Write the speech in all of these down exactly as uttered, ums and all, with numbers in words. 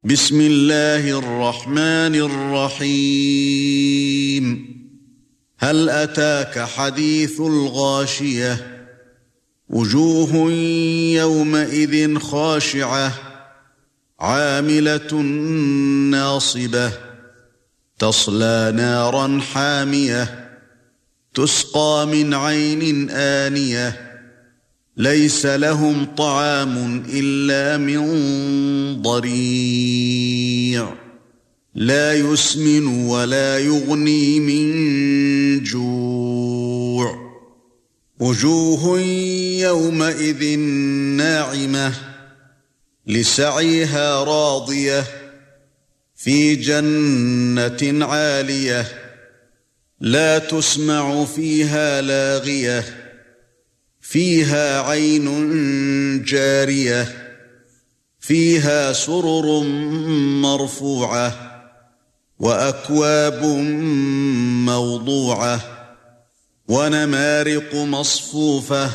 بسم الله الرحمن الرحيم هل أتاك حديث الغاشية وجوه يومئذ خاشعة عاملة ناصبة تصلى نارا حامية تسقى من عين آنية ليس لهم طعام إلا من ضريع لا يسمن ولا يغني من جوع وجوه يومئذ ناعمة لسعيها راضية في جنة عالية لا تسمع فيها لاغية فيها عين جارية فيها سرر مرفوعة وأكواب موضوعة ونمارق مصفوفة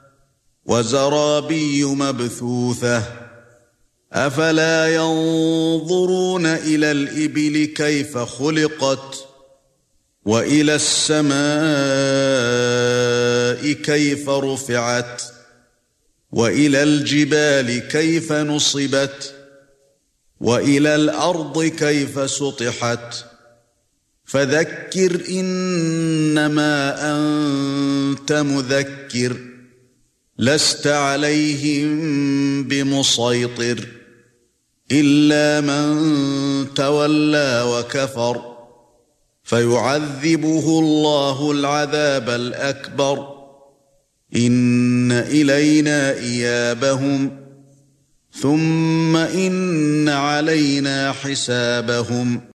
وزرابي مبثوثة أفلا ينظرون إلى الإبل كيف خلقت وإلى السماء كيف رفعت وإلى الجبال كيف نصبت وإلى الأرض كيف سطحت فذكر إنما أنت مذكر لست عليهم بمسيطر إلا من تولى وكفر فيعذبه الله العذاب الأكبر إن إلينا إيابهم ثم إن علينا حسابهم